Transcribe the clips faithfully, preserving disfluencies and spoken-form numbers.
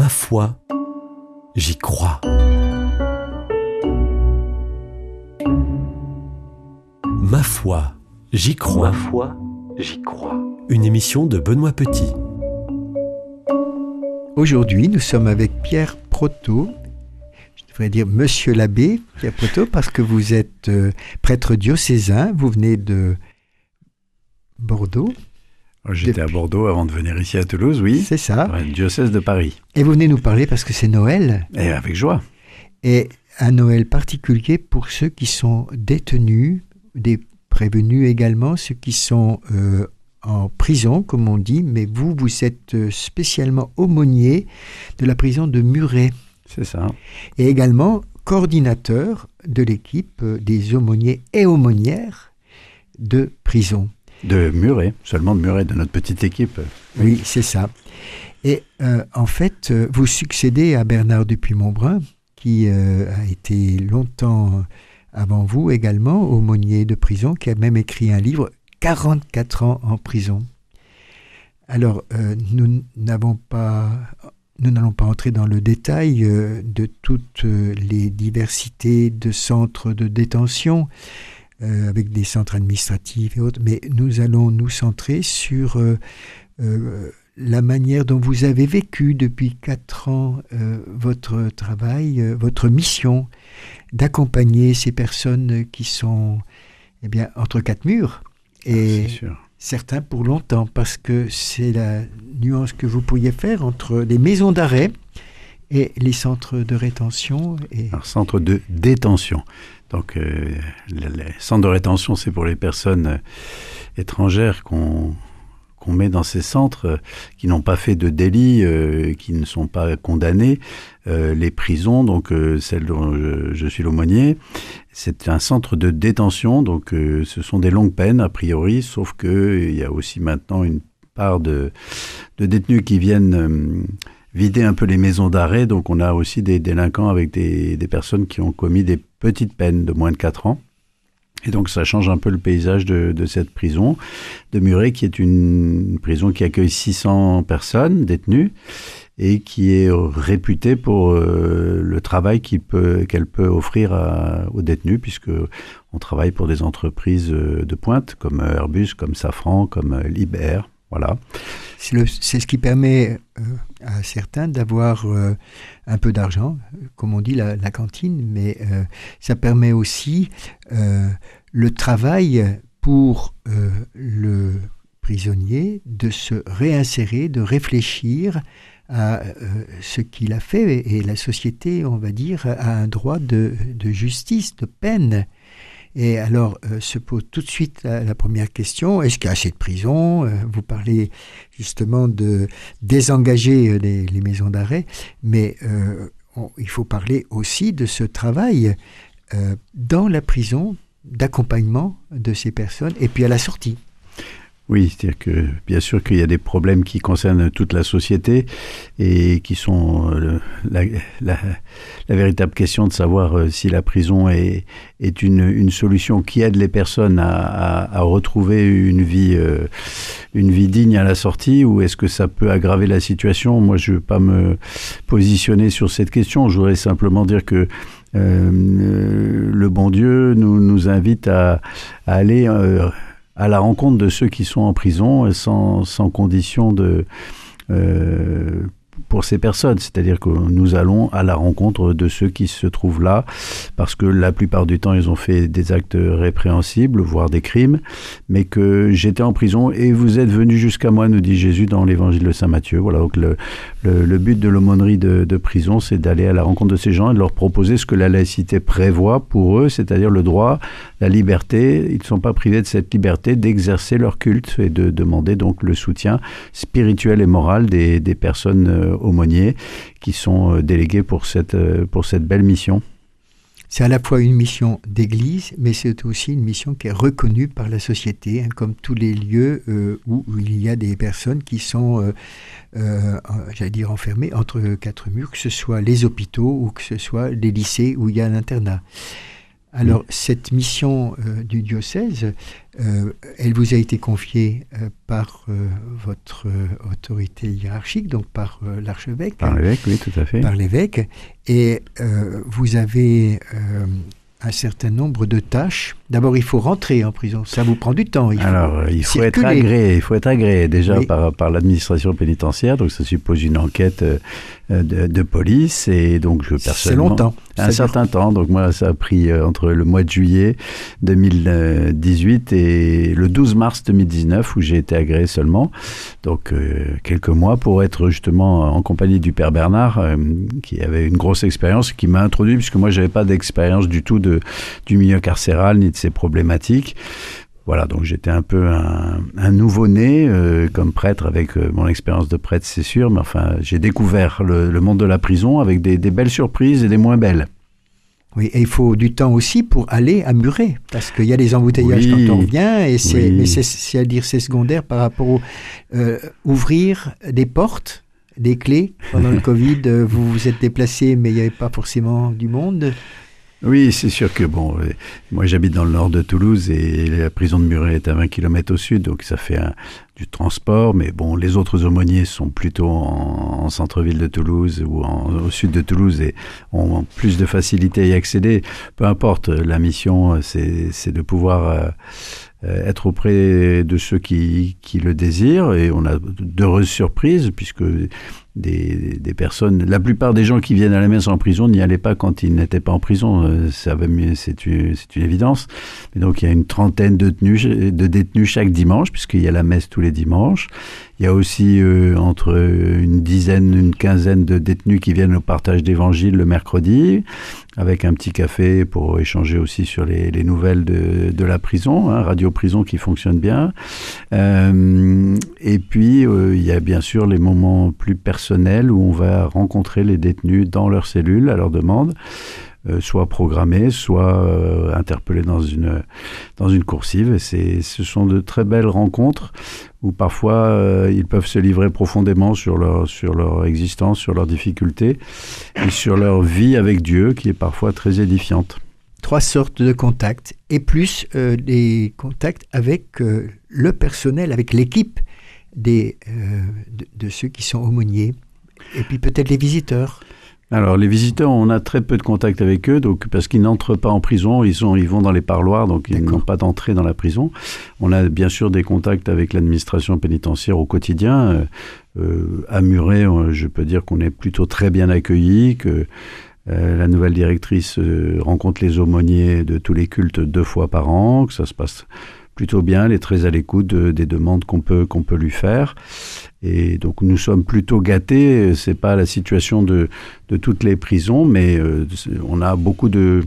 Ma foi, j'y crois. Ma foi, j'y crois. Ma foi, j'y crois. Une émission de Benoît Petit. Aujourd'hui, nous sommes avec Pierre Proto. Je devrais dire Monsieur l'abbé Pierre Proto, parce que vous êtes euh, prêtre diocésain. Vous venez de Bordeaux. J'étais à Bordeaux avant de venir ici à Toulouse, oui. C'est ça. Ouais, le diocèse de Paris. Et vous venez nous parler parce que c'est Noël. Et avec joie. Et un Noël particulier pour ceux qui sont détenus, des prévenus également, ceux qui sont euh, en prison, comme on dit. Mais vous, vous êtes spécialement aumônier de la prison de Muret. C'est ça. Et également coordinateur de l'équipe des aumôniers et aumônières de prison. De Muret, seulement de Muret, de notre petite équipe. Oui, c'est ça. Et euh, en fait, vous succédez à Bernard Dupuy-Montbrun, qui euh, a été longtemps avant vous également aumônier de prison, qui a même écrit un livre, quarante-quatre ans en prison. Alors, euh, nous n'avons pas... Nous n'allons pas entrer dans le détail euh, de toutes euh, les diversités de centres de détention, euh, avec des centres administratifs et autres, mais nous allons nous centrer sur euh, euh, la manière dont vous avez vécu depuis quatre ans euh, votre travail, euh, votre mission d'accompagner ces personnes qui sont eh bien, entre quatre murs. Et ah, c'est sûr. Certains pour longtemps, parce que c'est la nuance que vous pourriez faire entre les maisons d'arrêt et les centres de rétention. Et... Alors, centre de détention. Donc, euh, les, les centres de rétention, c'est pour les personnes euh, étrangères qu'on, qu'on met dans ces centres, euh, qui n'ont pas fait de délit, euh, qui ne sont pas condamnés. Euh, les prisons, donc euh, celle dont je, je suis l'aumônier, c'est un centre de détention, donc euh, ce sont des longues peines a priori, sauf que euh, il y a aussi maintenant une part de, de détenus qui viennent euh, vider un peu les maisons d'arrêt, donc on a aussi des délinquants avec des, des personnes qui ont commis des petites peines de moins de quatre ans. Et donc ça change un peu le paysage de, de cette prison de Muret, qui est une prison qui accueille six cents personnes détenues, et qui est réputée pour euh, le travail qu'il peut, qu'elle peut offrir à, aux détenus, puisque on travaille pour des entreprises de pointe, comme Airbus, comme Safran, comme Liber, voilà. C'est, le, c'est ce qui permet euh, à certains d'avoir euh, un peu d'argent, comme on dit la, la cantine, mais euh, ça permet aussi euh, le travail pour euh, le prisonnier de se réinsérer, de réfléchir à euh, ce qu'il a fait, et la société, on va dire, a un droit de, de justice, de peine. Et alors euh, se pose tout de suite la, la première question, est-ce qu'il y a assez de prisons ? euh, Vous parlez justement de désengager euh, les, les maisons d'arrêt, mais euh, on, il faut parler aussi de ce travail euh, dans la prison, d'accompagnement de ces personnes, et puis à la sortie. Oui, c'est-à-dire que bien sûr qu'il y a des problèmes qui concernent toute la société et qui sont euh, la, la, la véritable question de savoir euh, si la prison est, est une, une solution qui aide les personnes à, à, à retrouver une vie, euh, une vie digne à la sortie, ou est-ce que ça peut aggraver la situation. Moi, je ne veux pas me positionner sur cette question. Je voudrais simplement dire que euh, le bon Dieu nous, nous invite à, à aller... Euh, à la rencontre de ceux qui sont en prison sans, sans condition de, euh, pour ces personnes. C'est-à-dire que nous allons à la rencontre de ceux qui se trouvent là, parce que la plupart du temps, ils ont fait des actes répréhensibles, voire des crimes, mais que j'étais en prison et vous êtes venus jusqu'à moi, nous dit Jésus dans l'évangile de Saint Matthieu. Voilà, donc le, le, le but de l'aumônerie de, de prison, c'est d'aller à la rencontre de ces gens et de leur proposer ce que la laïcité prévoit pour eux, c'est-à-dire le droit, la liberté. Ils ne sont pas privés de cette liberté d'exercer leur culte et de demander donc le soutien spirituel et moral des, des personnes euh, aumôniers qui sont euh, délégués pour cette, euh, pour cette belle mission. C'est à la fois une mission d'église, mais c'est aussi une mission qui est reconnue par la société, hein, comme tous les lieux euh, où, où il y a des personnes qui sont, euh, euh, j'allais dire, enfermées entre quatre murs, que ce soit les hôpitaux ou que ce soit les lycées où il y a un internat. Alors, oui. Cette mission euh, du diocèse, euh, elle vous a été confiée euh, par euh, votre euh, autorité hiérarchique, donc par euh, l'archevêque. Par l'évêque, oui, tout à fait. Par l'évêque. Et euh, vous avez euh, un certain nombre de tâches. D'abord, il faut rentrer en prison. Ça vous prend du temps. Il faut Alors, il faut circuler. être agréé. Il faut être agréé déjà oui. par, par l'administration pénitentiaire. Donc, ça suppose une enquête euh, de, de police. Et donc, je personnellement... C'est longtemps. Un certain dire... temps. Donc, moi, ça a pris euh, entre le mois de juillet deux mille dix-huit et le douze mars deux mille dix-neuf où j'ai été agréé seulement. Donc, euh, quelques mois pour être justement en compagnie du Père Bernard, euh, qui avait une grosse expérience, qui m'a introduit, puisque moi, je n'avais pas d'expérience du tout de, du milieu carcéral, ni de ses problématiques. Voilà, donc j'étais un peu un, un nouveau-né euh, comme prêtre avec euh, mon expérience de prêtre, c'est sûr, mais enfin, j'ai découvert le, le monde de la prison avec des, des belles surprises et des moins belles. Oui, et il faut du temps aussi pour aller à Muret, parce qu'il y a des embouteillages oui, quand on vient, et c'est, oui. mais c'est, c'est à dire c'est secondaire par rapport au euh, ouvrir des portes, des clés. Pendant le Covid, vous vous êtes déplacé, mais il n'y avait pas forcément du monde. Oui, c'est sûr que, bon, moi j'habite dans le nord de Toulouse et la prison de Muret est à vingt kilomètres au sud, donc ça fait un, du transport, mais bon, les autres aumôniers sont plutôt en, en centre-ville de Toulouse ou en, au sud de Toulouse et ont plus de facilité à y accéder. Peu importe, la mission, c'est, c'est de pouvoir euh, être auprès de ceux qui, qui le désirent, et on a d'heureuses surprises, puisque... Des, des personnes, la plupart des gens qui viennent à la messe en prison n'y allaient pas quand ils n'étaient pas en prison, ça va mieux, c'est, une, c'est une évidence. Et donc il y a une trentaine de, tenues, de détenus chaque dimanche, puisqu'il y a la messe tous les dimanches. Il y a aussi euh, entre une dizaine, une quinzaine de détenus qui viennent au partage d'évangile le mercredi, avec un petit café pour échanger aussi sur les, les nouvelles de, de la prison, hein, Radio Prison qui fonctionne bien. Euh, et puis euh, il y a bien sûr les moments plus personnels où on va rencontrer les détenus dans leur cellule à leur demande. Euh, soit programmés, soit euh, interpellés dans une, dans une coursive. Et c'est, ce sont de très belles rencontres où parfois euh, ils peuvent se livrer profondément sur leur, sur leur existence, sur leurs difficultés et sur leur vie avec Dieu qui est parfois très édifiante. Trois sortes de contacts et plus euh, des contacts avec euh, le personnel, avec l'équipe des, euh, de, de ceux qui sont aumôniers et puis peut-être les visiteurs. Alors, les visiteurs, on a très peu de contact avec eux, donc parce qu'ils n'entrent pas en prison, ils, sont, ils vont dans les parloirs, donc ils D'accord. n'ont pas d'entrée dans la prison. On a bien sûr des contacts avec l'administration pénitentiaire au quotidien. Euh, euh, à Muret, je peux dire qu'on est plutôt très bien accueillis, que euh, la nouvelle directrice euh, rencontre les aumôniers de tous les cultes deux fois par an, que ça se passe plutôt bien, elle est très à l'écoute de, des demandes qu'on peut, qu'on peut lui faire. Et donc nous sommes plutôt gâtés, c'est pas la situation de, de toutes les prisons, mais euh, on a beaucoup de,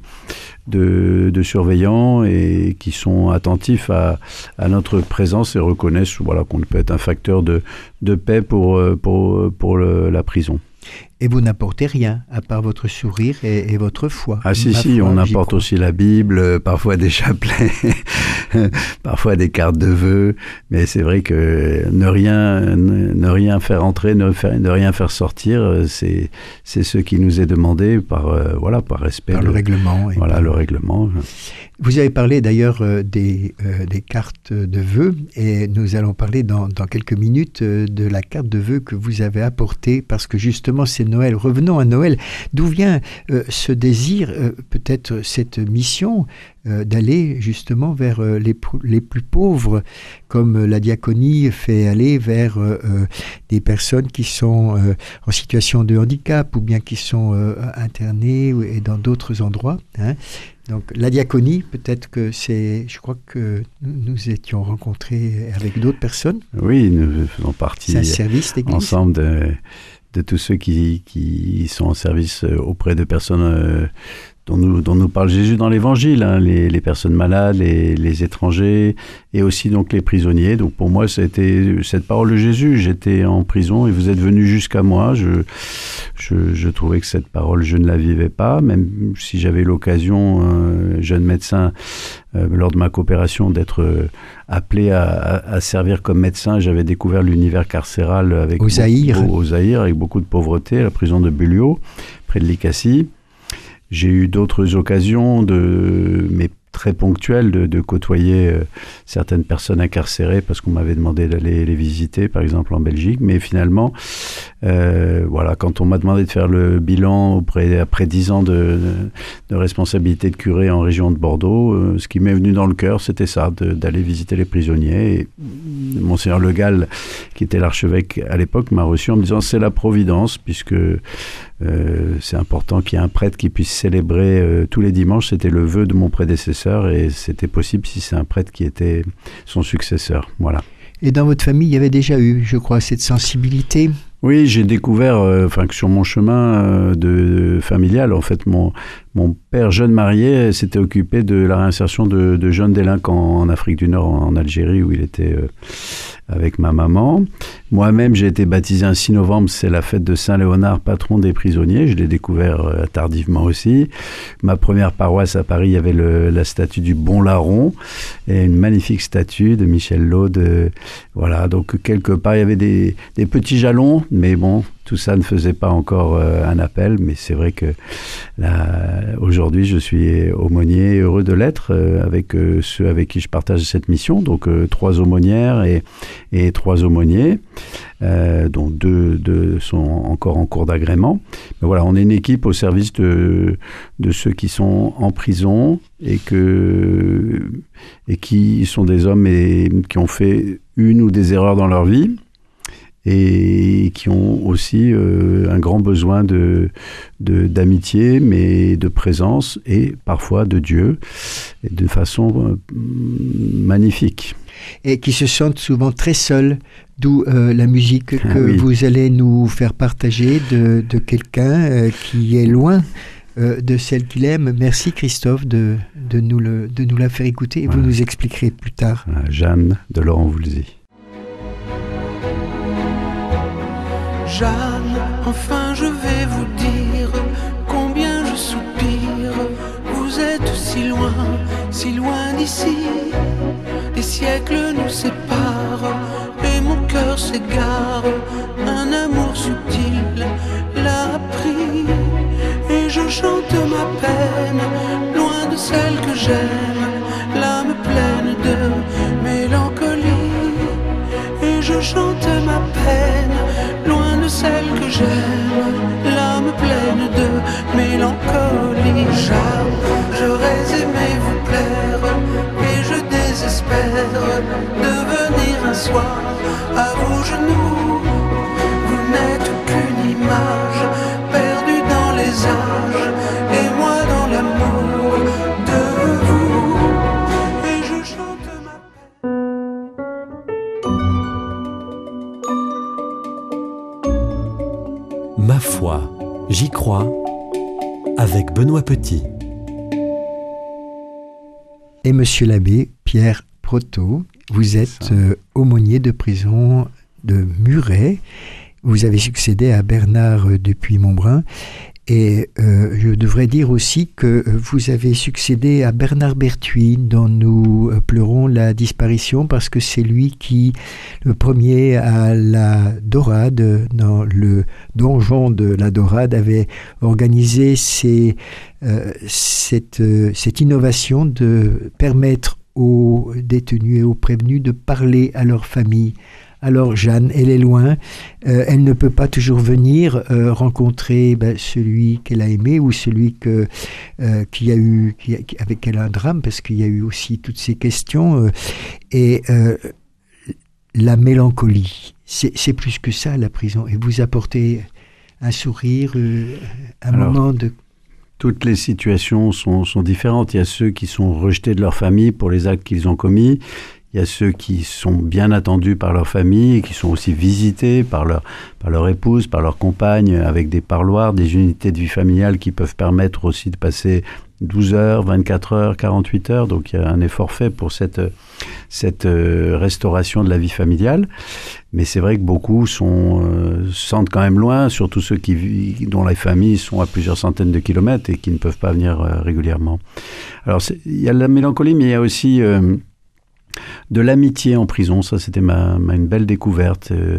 de, de surveillants et qui sont attentifs à, à notre présence et reconnaissent voilà, qu'on peut être un facteur de, de paix pour, pour, pour le, la prison. Et vous n'apportez rien, à part votre sourire et, et votre foi. Ah si, Ma si, foi, on apporte aussi la Bible, parfois des chapelets, parfois des cartes de vœux, mais c'est vrai que ne rien, ne, ne rien faire entrer, ne, faire, ne rien faire sortir, c'est, c'est ce qui nous est demandé par, euh, voilà, par respect. Par le, le règlement. Voilà, par... le règlement. Vous avez parlé d'ailleurs euh, des, euh, des cartes de vœux, et nous allons parler dans, dans quelques minutes euh, de la carte de vœux que vous avez apportée, parce que justement c'est Noël. Revenons à Noël. D'où vient euh, ce désir, euh, peut-être cette mission euh, d'aller justement vers euh, les, les plus pauvres, comme euh, la diaconie fait aller vers euh, euh, des personnes qui sont euh, en situation de handicap ou bien qui sont euh, internées et dans d'autres endroits, hein. Donc la diaconie, peut-être que c'est, je crois que nous, nous étions rencontrés avec d'autres personnes. Oui, nous faisons partie c'est un service d'église. Ensemble de, de tous ceux qui, qui sont en service auprès de personnes euh, dont, nous, dont nous parle Jésus dans l'Évangile, hein, les, les personnes malades, les, les étrangers et aussi donc les prisonniers. Donc pour moi, c'était cette parole de Jésus. J'étais en prison et vous êtes venus jusqu'à moi. Je, je, je trouvais que cette parole, je ne la vivais pas, même si j'avais l'occasion, euh, jeune médecin, euh, lors de ma coopération, d'être euh, appelé à, à, à servir comme médecin. J'avais découvert l'univers carcéral avec au Zaïre. Beaucoup, au Zaïre, avec beaucoup de pauvreté, à la prison de Bullio, près de Likassi. j'ai eu d'autres occasions, de, mais très ponctuelles, de, de côtoyer euh, certaines personnes incarcérées parce qu'on m'avait demandé d'aller les visiter, par exemple en Belgique. Mais finalement, euh, voilà, quand on m'a demandé de faire le bilan auprès, après dix ans de, de responsabilité de curé en région de Bordeaux, euh, ce qui m'est venu dans le cœur, c'était ça, de, d'aller visiter les prisonniers. Et Monseigneur Le Gall, qui était l'archevêque à l'époque, m'a reçu en me disant c'est la providence, puisque Euh, c'est important qu'il y ait un prêtre qui puisse célébrer euh, tous les dimanches. C'était le vœu de mon prédécesseur et c'était possible si c'est un prêtre qui était son successeur. Voilà. Et dans votre famille, il y avait déjà eu, je crois, cette sensibilité? Oui, j'ai découvert, euh, enfin, que sur mon chemin euh, de, de familial, en fait, mon, mon père jeune marié s'était occupé de la réinsertion de, de jeunes délinquants en Afrique du Nord, en Algérie, où il était euh, avec ma maman. Moi-même, j'ai été baptisé un six novembre, c'est la fête de Saint-Léonard, patron des prisonniers. Je l'ai découvert euh, tardivement aussi. Ma première paroisse à Paris, il y avait le, la statue du Bon Larron et une magnifique statue de Michel Laude. Euh, voilà, donc quelque part, il y avait des, des petits jalons, mais bon, tout ça ne faisait pas encore euh, un appel, mais c'est vrai que là, aujourd'hui, je suis aumônier et heureux de l'être euh, avec euh, ceux avec qui je partage cette mission, donc euh, trois aumônières et, et trois aumôniers, euh, dont deux, deux sont encore en cours d'agrément. Mais voilà, on est une équipe au service de, de ceux qui sont en prison et, que, et qui sont des hommes et, qui ont fait une ou des erreurs dans leur vie, et qui ont aussi euh, un grand besoin de, de, d'amitié, mais de présence et parfois de Dieu, et de façon euh, magnifique. Et qui se sentent souvent très seuls, d'où euh, la musique que ah, oui. vous allez nous faire partager de, de quelqu'un euh, qui est loin euh, de celle qu'il aime. Merci Christophe de, de, nous, le, de nous la faire écouter et voilà. Vous nous expliquerez plus tard. Jeanne de Laurent Voulzy. Jeanne, enfin je vais vous dire combien je soupire. Vous êtes si loin, si loin d'ici. Des siècles nous séparent et mon cœur s'égare. Un amour subtil l'a pris et je chante ma peine, loin de celle que j'aime, l'âme pleine de mélancolie. Et je chante ma peine, loin de celle que j'aime, l'âme pleine de mélancolie. Jeanne, j'aurais aimé vous plaire, et je désespère de venir un soir à vos genoux. Vous n'êtes qu'une image perdue dans les âges, et moi dans l'amour de vous. Et je chante ma Ma foi, j'y crois, avec Benoît Petit. Et monsieur l'abbé Pierre Proto, vous êtes euh, aumônier de prison de Muret. Vous avez succédé à Bernard euh, Dupuy-Montbrun. Et euh, je devrais dire aussi que vous avez succédé à Bernard Berthuis, dont nous pleurons la disparition, parce que c'est lui qui, le premier à la Dorade, dans le donjon de la Dorade, avait organisé ces, euh, cette, euh, cette innovation de permettre aux détenus et aux prévenus de parler à leur famille. Alors Jeanne, elle est loin, euh, elle ne peut pas toujours venir euh, rencontrer ben, celui qu'elle a aimé ou celui que, euh, qui a eu, qui a, avec elle un drame, parce qu'il y a eu aussi toutes ces questions. Euh, et euh, la mélancolie, c'est, c'est plus que ça la prison. Et vous apportez un sourire, euh, un Alors, moment de... Toutes les situations sont, sont différentes. Il y a ceux qui sont rejetés de leur famille pour les actes qu'ils ont commis. Il y a ceux qui sont bien attendus par leur famille et qui sont aussi visités par leur, par leur épouse, par leur compagne, avec des parloirs, des unités de vie familiale qui peuvent permettre aussi de passer douze heures, vingt-quatre heures, quarante-huit heures. Donc il y a un effort fait pour cette, cette restauration de la vie familiale. Mais c'est vrai que beaucoup sont, euh, se sentent quand même loin, surtout ceux qui, dont les familles sont à plusieurs centaines de kilomètres et qui ne peuvent pas venir euh, régulièrement. Alors il y a la mélancolie, mais il y a aussi... Euh, de l'amitié en prison, ça c'était ma, ma, une belle découverte. Euh,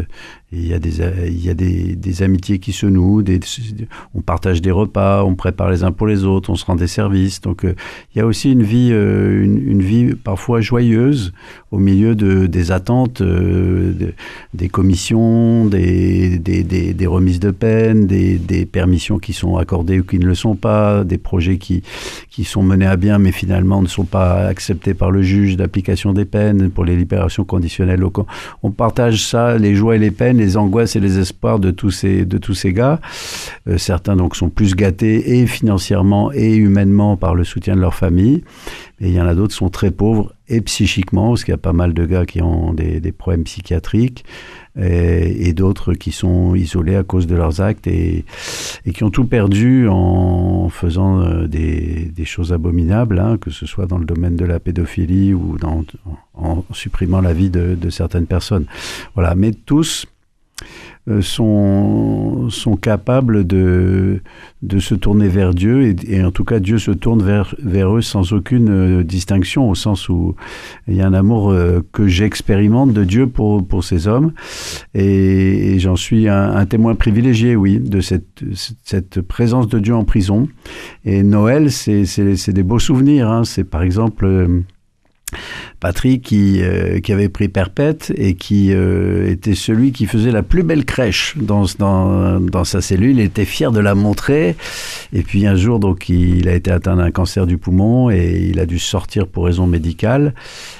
Et il y a des, il y a des, des amitiés qui se nouent, des, on partage des repas, on prépare les uns pour les autres, on se rend des services. Donc euh, il y a aussi une vie, euh, une, une vie parfois joyeuse au milieu de, des attentes, euh, de, des commissions, des, des, des, des remises de peine, des, des permissions qui sont accordées ou qui ne le sont pas, des projets qui, qui sont menés à bien mais finalement ne sont pas acceptés par le juge d'application des peines pour les libérations conditionnelles. On partage ça, les joies et les peines, les angoisses et les espoirs de tous ces, de tous ces gars. Euh, certains donc sont plus gâtés et financièrement et humainement par le soutien de leur famille. Et il y en a d'autres qui sont très pauvres et psychiquement, parce qu'il y a pas mal de gars qui ont des, des problèmes psychiatriques et, et d'autres qui sont isolés à cause de leurs actes et, et qui ont tout perdu en faisant des, des choses abominables, hein, que ce soit dans le domaine de la pédophilie ou dans, en supprimant la vie de, de certaines personnes. Voilà, mais tous sont, sont capables de, de se tourner vers Dieu et, et en tout cas Dieu se tourne vers, vers eux sans aucune euh, distinction, au sens où il y a un amour euh, que j'expérimente de Dieu pour, pour ces hommes et, et j'en suis un, un témoin privilégié, oui, de cette, cette présence de Dieu en prison. Et Noël, c'est, c'est, c'est des beaux souvenirs, hein. C'est par exemple euh, Patrick qui, euh, qui avait pris perpète et qui euh, était celui qui faisait la plus belle crèche dans, dans, dans sa cellule. Il était fier de la montrer. Et puis un jour, donc, il a été atteint d'un cancer du poumon et il a dû sortir pour raison médicale.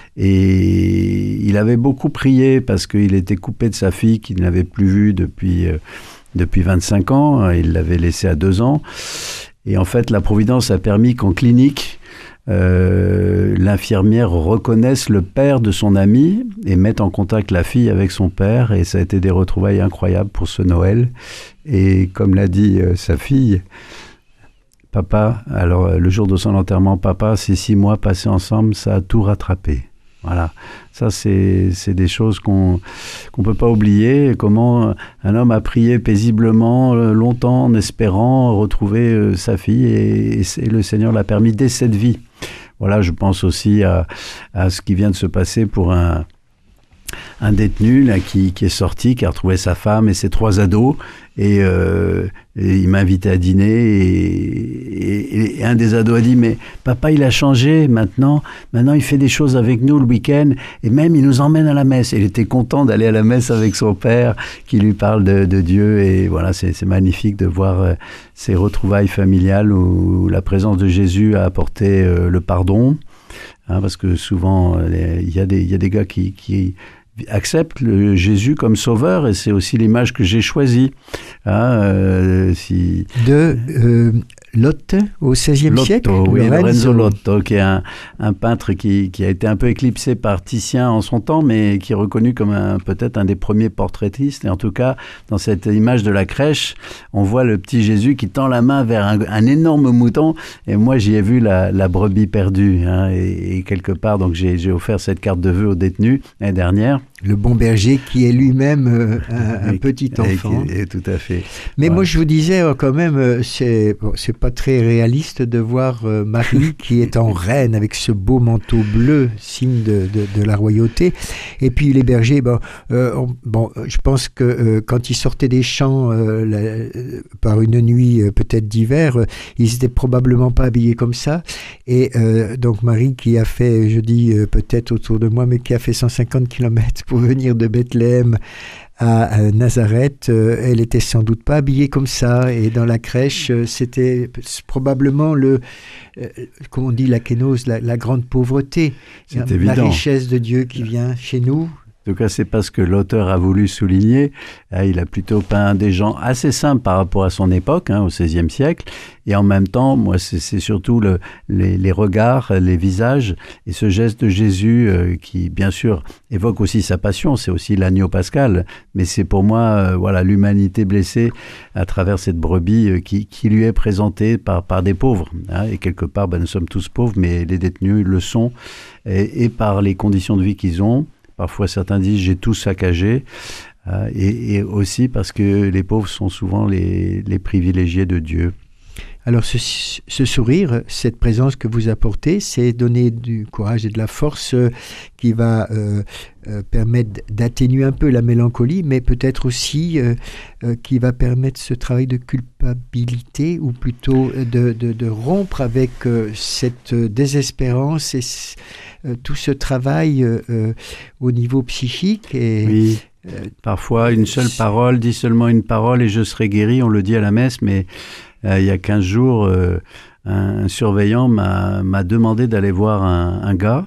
Et il avait beaucoup prié parce qu'il était coupé de sa fille qu'il n'avait plus vue depuis, euh, depuis vingt-cinq ans. Il l'avait laissée à deux ans. Et en fait, la Providence a permis qu'en clinique, Euh, l'infirmière reconnaisse le père de son ami et mette en contact la fille avec son père, et ça a été des retrouvailles incroyables pour ce Noël. Et comme l'a dit euh, sa fille, papa, alors le jour de son enterrement, papa, ces six mois passés ensemble, ça a tout rattrapé. Voilà, ça c'est, c'est des choses qu'on qu'on peut pas oublier. Comment un homme a prié paisiblement longtemps en espérant retrouver euh, sa fille et, et le Seigneur l'a permis dès cette vie. Voilà, je pense aussi à, à ce qui vient de se passer pour un un détenu là, qui, qui est sorti, qui a retrouvé sa femme et ses trois ados, et, euh, et il m'a invité à dîner, et, et, et un des ados a dit « Mais papa, il a changé maintenant, maintenant il fait des choses avec nous le week-end, et même il nous emmène à la messe. » Et il était content d'aller à la messe avec son père, qui lui parle de, de Dieu, et voilà, c'est, c'est magnifique de voir euh, ces retrouvailles familiales où la présence de Jésus a apporté euh, le pardon, hein, parce que souvent, il y a des, y a des gars qui... qui accepte le Jésus comme sauveur, et c'est aussi l'image que j'ai choisie. Hein, euh, si... De euh, Lotte au seizième Lotto, siècle, oui, Lorenzo. Lorenzo Lotto, qui est un, un peintre qui, qui a été un peu éclipsé par Titien en son temps, mais qui est reconnu comme un, peut-être un des premiers portraitistes. Et en tout cas, dans cette image de la crèche, on voit le petit Jésus qui tend la main vers un, un énorme mouton. Et moi, j'y ai vu la, la brebis perdue. Hein, et, et quelque part, donc j'ai, j'ai offert cette carte de vœux aux détenus l'année dernière. Le bon berger qui est lui-même euh, un, un et, petit enfant. Et, et, tout à fait. Mais voilà. moi, je vous disais euh, quand même, euh, c'est, bon, c'est pas très réaliste de voir euh, Marie qui est en reine avec ce beau manteau bleu, signe de, de, de la royauté. Et puis les bergers, bon, euh, on, bon je pense que euh, quand ils sortaient des champs euh, la, par une nuit euh, peut-être d'hiver, euh, ils étaient probablement pas habillés comme ça. Et euh, donc Marie qui a fait, je dis euh, peut-être autour de moi, mais qui a fait cent cinquante kilomètres pour venir de Bethléem à, à Nazareth, euh, elle était sans doute pas habillée comme ça, et dans la crèche, euh, c'était probablement le, euh, comment on dit, la kénose, la, la grande pauvreté, c'est la, évident. La richesse de Dieu qui vient chez nous. En tout cas, c'est pas ce que l'auteur a voulu souligner. Il a plutôt peint des gens assez simples par rapport à son époque, hein, au seizième siècle. Et en même temps, moi, c'est, c'est surtout le, les, les regards, les visages et ce geste de Jésus euh, qui, bien sûr, évoque aussi sa passion. C'est aussi l'agneau pascal. Mais c'est pour moi, euh, voilà, l'humanité blessée à travers cette brebis euh, qui, qui lui est présentée par, par des pauvres. Hein. Et quelque part, ben, nous sommes tous pauvres, mais les détenus le sont. Et, et par les conditions de vie qu'ils ont. Parfois, certains disent « j'ai tout saccagé euh, », et, et aussi parce que les pauvres sont souvent les, les privilégiés de Dieu. Alors ce, ce sourire, cette présence que vous apportez, c'est donner du courage et de la force euh, qui va euh, euh, permettre d'atténuer un peu la mélancolie, mais peut-être aussi euh, euh, qui va permettre ce travail de culpabilité, ou plutôt de, de, de rompre avec euh, cette désespérance et euh, tout ce travail euh, euh, au niveau psychique. Et, oui. euh, Parfois, une seule parole, dis seulement une parole et je serai guéri, on le dit à la messe, mais Euh, il y a quinze jours, euh, un, un surveillant m'a, m'a demandé d'aller voir un, un gars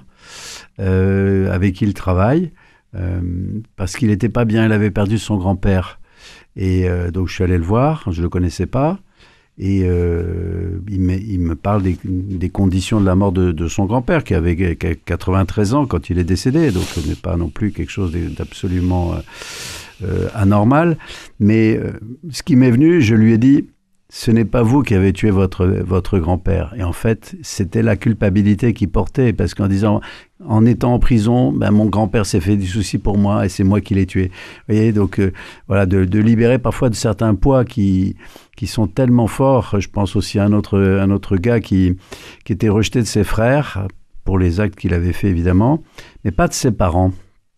euh, avec qui il travaille euh, parce qu'il n'était pas bien, il avait perdu son grand-père. Et euh, donc je suis allé le voir, je ne le connaissais pas, et euh, il, me, il me parle des, des conditions de la mort de, de son grand-père qui avait quatre-vingt-treize ans quand il est décédé, donc ce n'est pas non plus quelque chose d'absolument euh, euh, anormal. Mais euh, ce qui m'est venu, je lui ai dit: ce n'est pas vous qui avez tué votre, votre grand-père. Et en fait, c'était la culpabilité qu'il portait, parce qu'en disant, en étant en prison, ben, mon grand-père s'est fait du souci pour moi et c'est moi qui l'ai tué. Vous voyez, donc euh, voilà, de, de libérer parfois de certains poids qui, qui sont tellement forts. Je pense aussi à un autre, un autre gars qui, qui était rejeté de ses frères, pour les actes qu'il avait fait évidemment, mais pas de ses parents.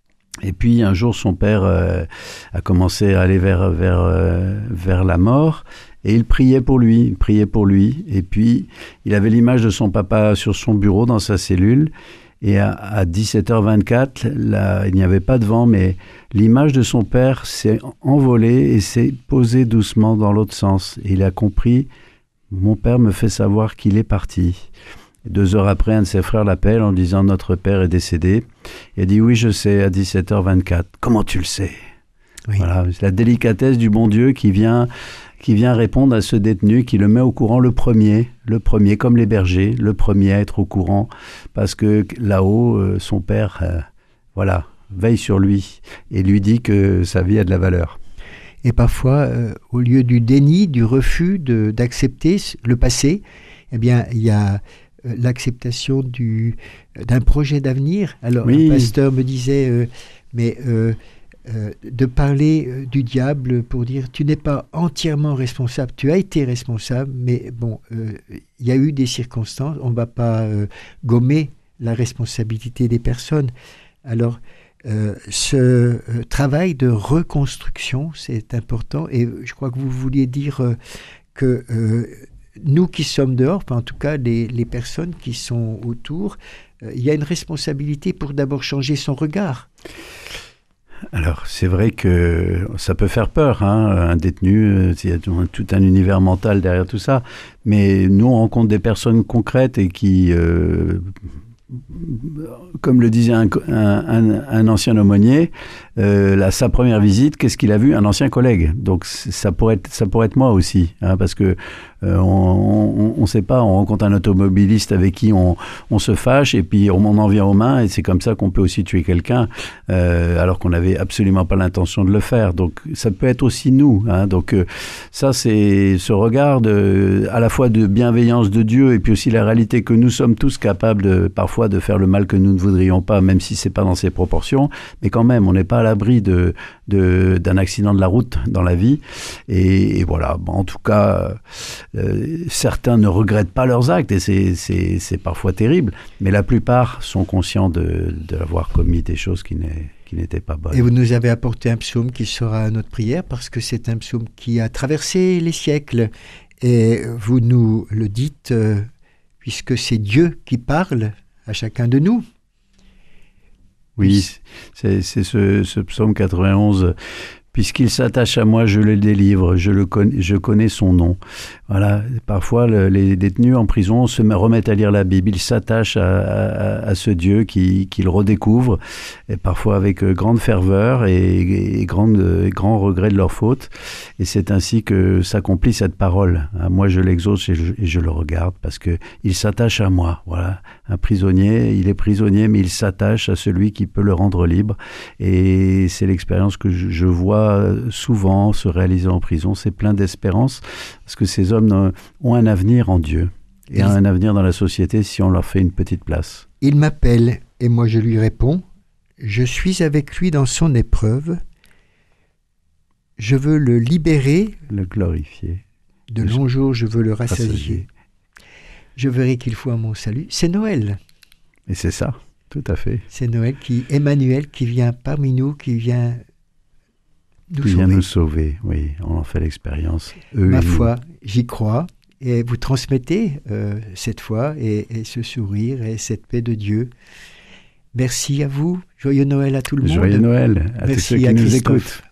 Et puis un jour, son père euh, a commencé à aller vers, vers, euh, vers la mort. Et il priait pour lui, il priait pour lui. Et puis, il avait l'image de son papa sur son bureau, dans sa cellule. Et à, à dix-sept heures vingt-quatre, là, il n'y avait pas de vent, mais l'image de son père s'est envolée et s'est posée doucement dans l'autre sens. Et il a compris, mon père me fait savoir qu'il est parti. Et deux heures après, un de ses frères l'appelle en disant, notre père est décédé. Il a dit, oui, je sais, à dix-sept heures vingt-quatre. Comment tu le sais? Oui. Voilà, c'est la délicatesse du bon Dieu qui vient... qui vient répondre à ce détenu, qui le met au courant le premier, le premier, comme les bergers, le premier à être au courant, parce que là-haut, euh, son père, euh, voilà, veille sur lui et lui dit que sa vie a de la valeur. Et parfois, euh, au lieu du déni, du refus de, d'accepter le passé, eh bien, il y a euh, l'acceptation du, d'un projet d'avenir. Alors, oui. Un pasteur me disait, euh, mais... Euh, Euh, de parler euh, du diable pour dire tu n'es pas entièrement responsable, tu as été responsable, mais bon, il euh, y a eu des circonstances, on ne va pas euh, gommer la responsabilité des personnes. Alors, euh, ce euh, travail de reconstruction, c'est important, et je crois que vous vouliez dire euh, que euh, nous qui sommes dehors, enfin, en tout cas les, les personnes qui sont autour, il euh, y a une responsabilité pour d'abord changer son regard. Alors, c'est vrai que ça peut faire peur, hein, un détenu, il y a tout un univers mental derrière tout ça, mais nous, on rencontre des personnes concrètes et qui, euh, comme le disait un, un, un ancien aumônier, euh, là, sa première visite, qu'est-ce qu'il a vu? Un ancien collègue. Donc, ça pourrait être, ça pourrait être moi aussi, hein, parce que Euh, on ne sait pas, on rencontre un automobiliste avec qui on, on se fâche et puis on en vient aux mains et c'est comme ça qu'on peut aussi tuer quelqu'un euh, alors qu'on n'avait absolument pas l'intention de le faire. Donc ça peut être aussi nous, hein. Donc euh, ça c'est ce regard de, à la fois de bienveillance de Dieu et puis aussi la réalité que nous sommes tous capables de, parfois de faire le mal que nous ne voudrions pas, même si c'est pas dans ces proportions, mais quand même on n'est pas à l'abri de, de, d'un accident de la route dans la vie et, et voilà, bon, en tout cas Euh, certains ne regrettent pas leurs actes et c'est, c'est, c'est parfois terrible, mais la plupart sont conscients de, de avoir commis des choses qui, n'est, qui n'étaient pas bonnes. Et vous nous avez apporté un psaume qui sera à notre prière parce que c'est un psaume qui a traversé les siècles et vous nous le dites euh, puisque c'est Dieu qui parle à chacun de nous. Oui, c'est, c'est ce, ce psaume quatre-vingt-onze. Puisqu'il s'attache à moi, je le délivre, je, le connais, je connais son nom. Voilà, parfois le, les détenus en prison se remettent à lire la Bible, ils s'attachent à, à, à ce Dieu qui, qu'ils redécouvrent, et parfois avec grande ferveur et, et grande, grand regret de leur faute. Et c'est ainsi que s'accomplit cette parole. Moi, je l'exauce et je, et je le regarde parce qu'il s'attache à moi. Voilà, un prisonnier, il est prisonnier, mais il s'attache à celui qui peut le rendre libre. Et c'est l'expérience que je, je vois souvent se réaliser en prison. C'est plein d'espérance parce que ces hommes ont un avenir en Dieu et un avenir dans la société si on leur fait une petite place. Il m'appelle et moi je lui réponds. Je suis avec lui dans son épreuve. Je veux le libérer, le glorifier De longs jours, je veux le rassasier. Rassasier. Je verrai qu'il faut à mon salut. C'est Noël. Et c'est ça, tout à fait. C'est Noël, qui, Emmanuel, qui vient parmi nous, qui vient nous Qui sauver. vient nous sauver, oui, on en fait l'expérience. Eux Ma et nous. foi, j'y crois. Et vous transmettez euh, cette foi et, et ce sourire et cette paix de Dieu. Merci à vous. Joyeux Noël à tout le monde. Joyeux Noël à tous Merci ceux qui à nous Christophe. écoutent.